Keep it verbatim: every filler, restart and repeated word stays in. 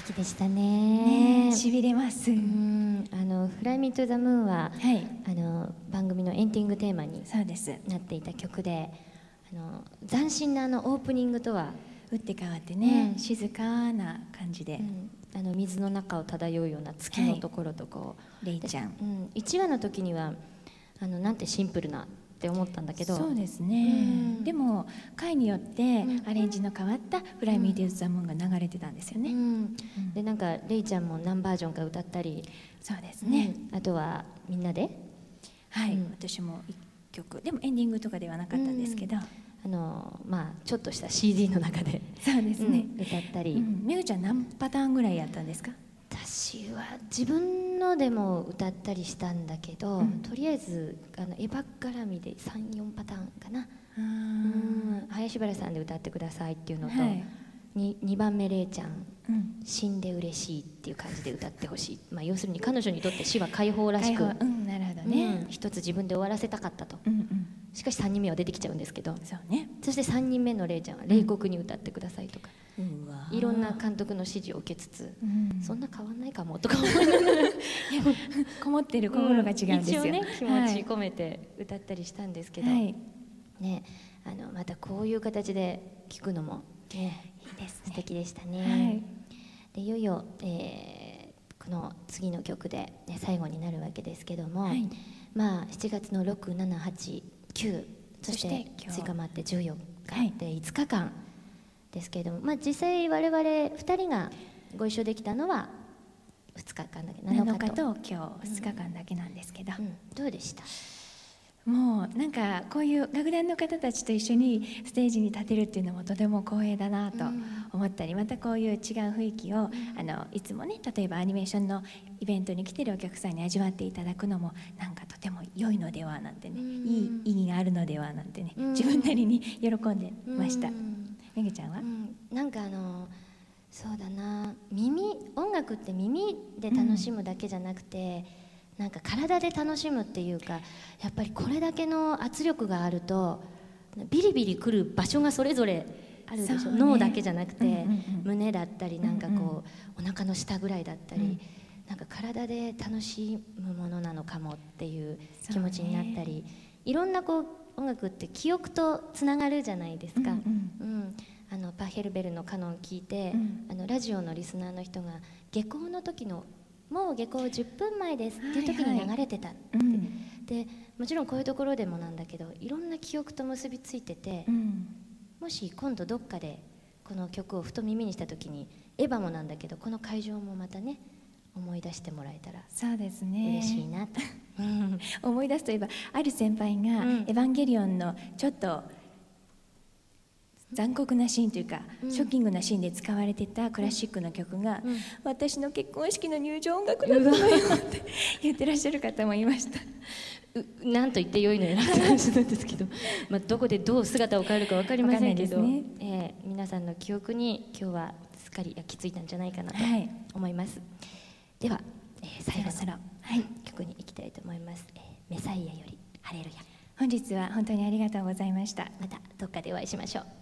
きでしたね。 ね、しびれます。 うん、あのフライミートゥザムーンは、 はい、 あの番組のエンディングテーマにそうですなっていた曲で、あの斬新なあのオープニングとは打って変わってね、 うん、 静かな感じで、 うん、あの水の中を漂うような月のところとこう、 レイちゃん、 うん、いちわの時にはあのなんてシンプルなって思ったんだけど、 そうですね、うん、でも回によってアレンジの変わった「フライミートゥザムーン」が流れてたんですよね、うんうん、 でなんかレイちゃんも何バージョンか歌ったり、 そうですね、 うん、あとはみんなで、 はい、うん、私もいっきょく、でもエンディングとかではなかったんですけど、うん、 あのまあ、ちょっとした シーディー の中でそうですね、 うん、歌ったり、 めぐちゃん何パターンぐらいやったんですか？ 私は自分のでも歌ったりしたんだけど、うん、とりあえずあのエヴァ絡みで さん,よん パターンかな。うん、林原さんで歌ってくださいっていうのと、はい、に, にばんめれいちゃん、うん、死んで嬉しいっていう感じで歌ってほしい、まあ、要するに彼女にとって死は解放らしく、 うん、なるほどね、 うん、一つ自分で終わらせたかったと、 うんうん、しかしさんにんめは出てきちゃうんですけど、 そうね、 そしてさんにんめのれいちゃんは冷酷に歌ってくださいとか、 うん、 いろんな監督の指示を受けつつ、うん、そんな変わんないかもとか思いながらこもってる心が違うんですよ、うん、 一応ね気持ち込めて歌ったりしたんですけど、はい、ね、あのまたこういう形で聴くのも、ね、いいですね、素敵でしたね、はい、でいよいよ、えー、この次の曲で、ね、最後になるわけですけども、はい、まあ、しちがつのろく、しち、はち、きゅう、そして追加もあってじゅうよっかでいつかかんですけれども、まあ、実際我々ふたりがご一緒できたのはふつかかんだけ、 なのかと今日ふつかかんだけなんですけど、 うんうん、どうでした？ もうなんかこういう楽団の方たちと一緒にステージに立てるっていうのもとても光栄だなと思ったり、またこういう違う雰囲気を、うん、あのいつもね、例えばアニメーションのイベントに来てるお客さんに味わっていただくのもなんかとても良いのではなんてね、うん、いい意義があるのではなんてね、うん、自分なりに喜んでました。めぐちゃんは、うん、 なんかあのそうだな、耳音楽って耳で楽しむだけじゃなくて、うん、なんか体で楽しむっていうか、やっぱりこれだけの圧力があるとビリビリくる場所がそれぞれあるでしょ、ね、脳だけじゃなくて、うんうんうん、胸だったり、なんかこう、うんうん、お腹の下ぐらいだったり、うん、なんか体で楽しむものなのかもっていう気持ちになったり、ね、いろんなこう音楽って記憶とつながるじゃないですか、うんうんうん、あのパッヘルベルのカノンを聞いて、うん、あのラジオのリスナーの人が下校の時のもう下校じゅっぷんまえですっていう時に流れてたって、はいはい、でもちろんこういうところでもなんだけど、いろんな記憶と結びついてて、うん、もし今度どっかでこの曲をふと耳にした時に、エヴァもなんだけどこの会場もまたね思い出してもらえたらそうですね、 嬉しいなと思い出すといえば、ある先輩が「エヴァンゲリオン」のちょっと残酷なシーンというか、うん、ショッキングなシーンで使われてたクラシックの曲が、うん、私の結婚式の入場音楽だったのよって言ってらっしゃる方もいましたなんと言ってよいのよなって感じなんですけどまあどこでどう姿を変えるか分かりませんけど、ね、えー、皆さんの記憶に今日はすっかり焼き付いたんじゃないかなと思います、はい、では、えー、最後の、はい、曲に行きたいと思います、えー、メサイアよりハレルヤ。 本日は本当にありがとうございました。 またどっかでお会いしましょう。